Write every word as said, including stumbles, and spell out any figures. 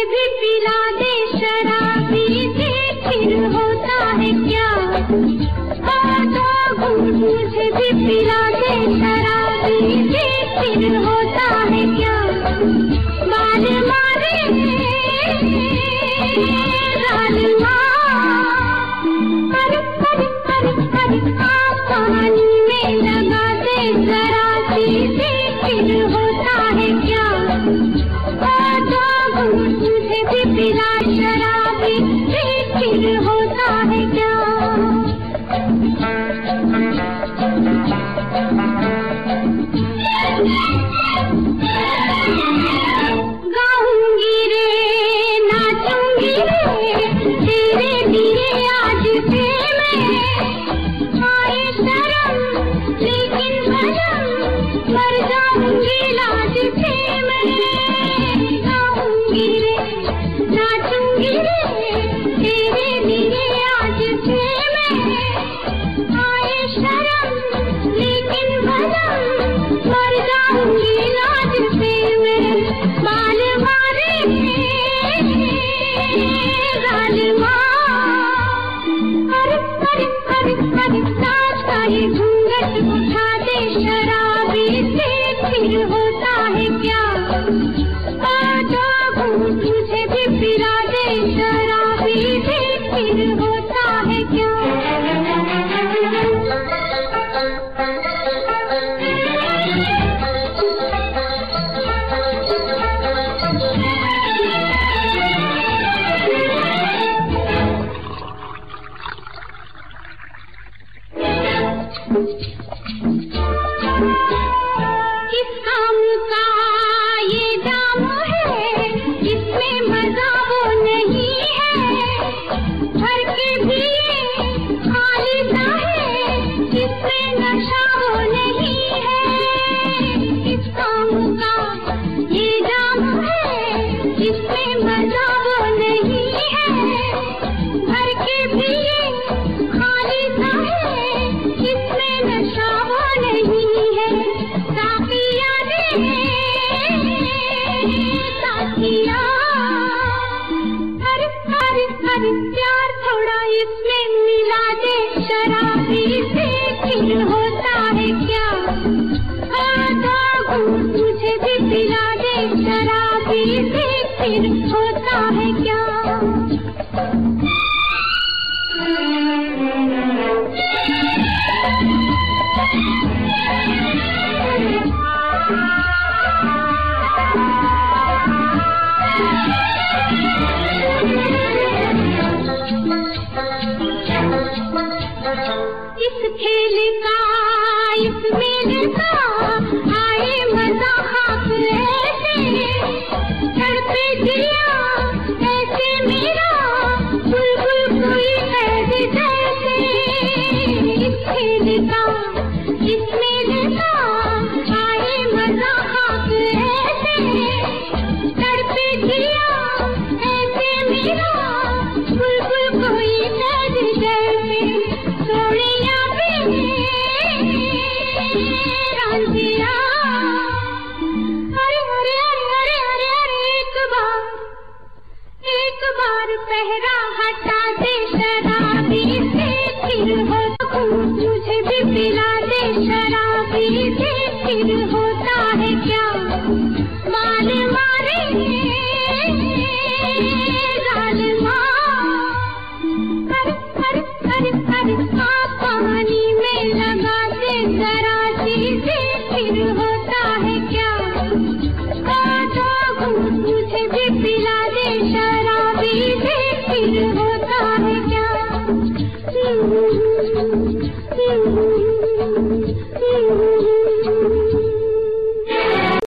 भी पिला दे शराबी से फिर होता है क्या? दो घूंट मुझे भी पिला दे शराबी से फिर होता है क्या? बाल मारे रालमा पानी में लगा दे जरा सी फिर होता है क्या? दो घूंट मुझे भी पिला शराबी फिर होता है क्या? गाऊंगी रे नाचूंगी रे तेरे लिए आज से मैं, आए शर्म लेकिन भरम मर जाऊंगी लाज से मैं। गाऊंगी रे नाचूंगी रे तेरे लिए आज से मैं, आए शर्म लेकिन भरम मर जाऊंगी लाज से मैं। बाल मारे रालमा अरे अरे अरे अरे साज का ये घूंघट उठा दे शराबी से फिर होता है क्या? दो घूंट मुझे भी पिला दे शराबी से फिर होता है क्या? किस काम का ये जाम है जिसमें मजा वो नहीं है, भर के भी ये खाली सा है जिसमें नशा वो नहीं है। किस काम का ये जाम है जिसमें मजा वो नहीं है, भर के भी ये खाली सा है जिसमें नशा वो नहीं है। साथिया रे साथिया अरे अरे अरे प्यार थोड़ा इसमें मिला दे शराबी से फिर होता है क्या? दो घूंट मुझे भी पिला दे शराबी से फिर होता है क्या? इस खेल का इस मेले का आए मजा खाक ऐसे, तड़पे दिया ऐसे मेरा बुलबुल कोई कैद जैसे। इस खेल का इस मेले का आए मजा खाक ऐसे, तड़पे दिया ऐसे मेरा बुलबुल कोई कैद जैसे। सोनिया रांझिया अरे अरे अरे अरे अरे एक बार एक बार पहरा हटा दे शराबी से फिर हो मुझे भी पिला दे शराबी से फिर होता है क्या? माल मारे